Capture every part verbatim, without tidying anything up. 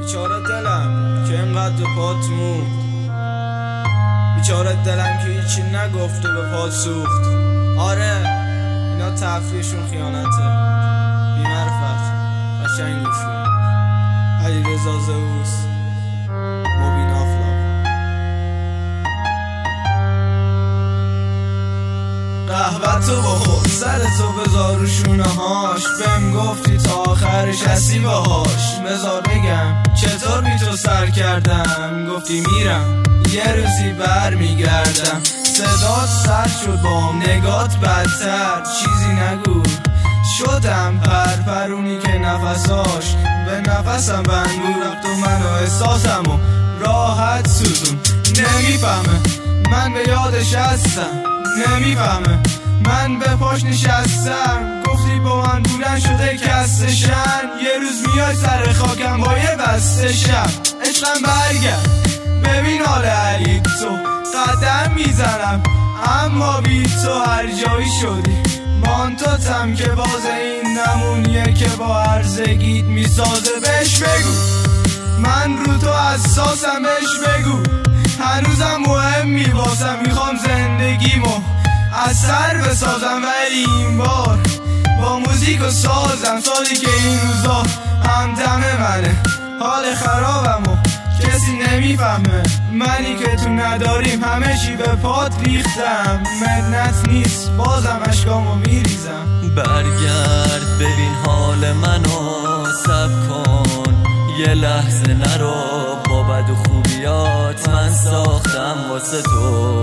بیچاره دلم که اینقدر به پات موند، بیچاره دلم که هیچی نگفت و به پات سوخت. آره اینا تفریحشون خیانته، بی معرفت قشنگ گوش کن. علیرضا زئوس، مبین آفلاق. قهوه تو بخور، سر تو بذار رو شونه هاش، بهم گفتی تا آخرش هستی باهاش. بذار بگم چطور بی تو سر کردم، گفتی میرم یه روزی بر میگردم. صدات سر شد بام، نگات بدتر، چیزی نگو. شدم پرپرونی که نفساش به نفسم بنگو، رفت و من و احساسمو راحت سوزون. نمیفهمه من به یادش هستم، نمیفهمه من به پاش نشستم. گفتی با من بودن شده کستشن، یه روز میای سر خاکم با یه بسته شب. عشقم برگرد ببین حال علی تو، قدم میزنم اما بی تو هر جایی شدی. مانتاتم که باز این نمونیه که با هرزگیت میسازه. بهش بگو من رو تو حساسم، بهش بگو هنوزم مهم میباسم. میخوام زندگیمو از سر بسازم، ولی این بار با موزیک و سازم. سالی که این روزا همدم منه، حال خرابمو کسی نمیفهمه. منی که تو نداریم همه چی به پات ریختم. منت نیست بازم اشکامو میریزم. برگرد ببین حال منو، سب کن یه لحظه نرو. با بد و خوبیات من ساختم واسه تو،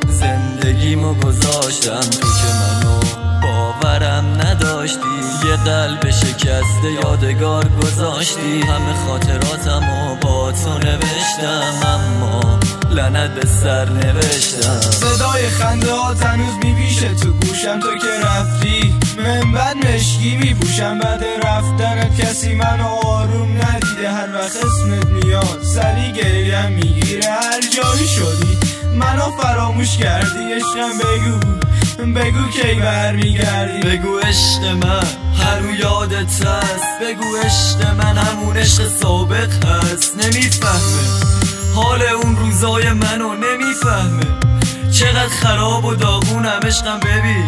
زندگیمو گذاشتم تو که منو باورم نداشتی. یه قلب شکسته یادگار گذاشتی، همه خاطراتمو با تو نوشتم، اما لعنت به سر نوشتم. صدای خنده ها هنوز میپیشه تو گوشم، تو که رفتی من بد مشکی میپوشم. بعد رفتنت کسی منو آروم ندیده، هر وقت اسمت میاد سری گریم میگیره. هر جایی شدی منو فراموش کردی. عشقم بگو بگو کی برمیگردی. بگو عشق من هنو یادت هست، بگو عشق من همون عشق سابق هست. نمیفهمه حال اون روزای منو، نمیفهمه چقدر خراب و داغونم. عشقم ببین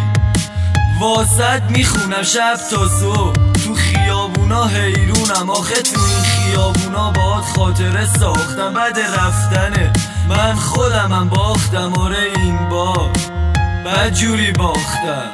واسط میخونم شب تا صبح، تو خیابونا حیرونم. آخه تو این خیابونا باهات خاطره ساختم. بعد رفتنه من خودمم باختم، آره این بار بدجوری باختم،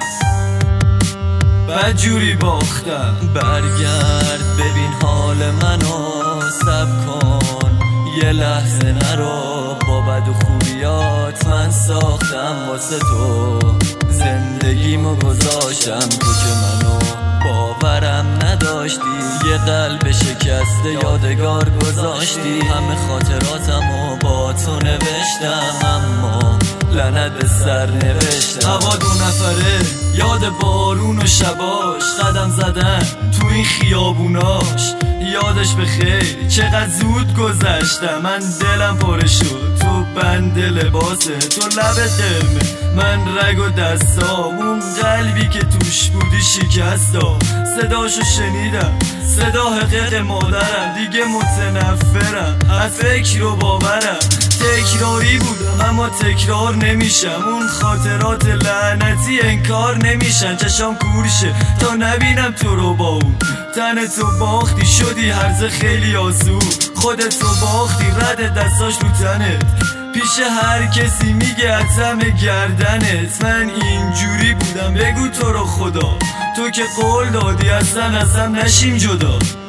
بدجوری باختم. برگرد ببین حال منو، سب کن یه لحظه نرو. با بد و خوبیات من ساختم واسه تو، زندگیمو گذاشتم تو که منو باورم نداشتی. یه قلب شکسته یادگار گذاشتی، همه خاطراتمو با تو نوشتم، اما لعنت به سر نوشتم. هوا دو نفره یاد بارون و شباش، قدم زدن تو این خیابوناش. یادش بخیر چقدر زود گذشتم، من دلم پاره شد تو بند لباسه، تو لب قرمه من رگ و دستام. اون قلبی که توش بودی شکستم، صداشو شنیدم صدا حقیق مادرم. دیگه متنفرم از فکر و باورم، تکراری بودم اما تکرار نمیشم. اون خاطرات لعنتی انکار نمیشن. چشام کورشه تا نبینم تو رو با اون، تن تو باختی شدی هرزه خیلی آسون. خودتو باختی رد دستاش رو تنت، پیش هر کسی میگه عتم گردنت. من اینجوری بودم بگو تو رو خدا، تو که قول دادی اصلا اصلا نشیم جدا.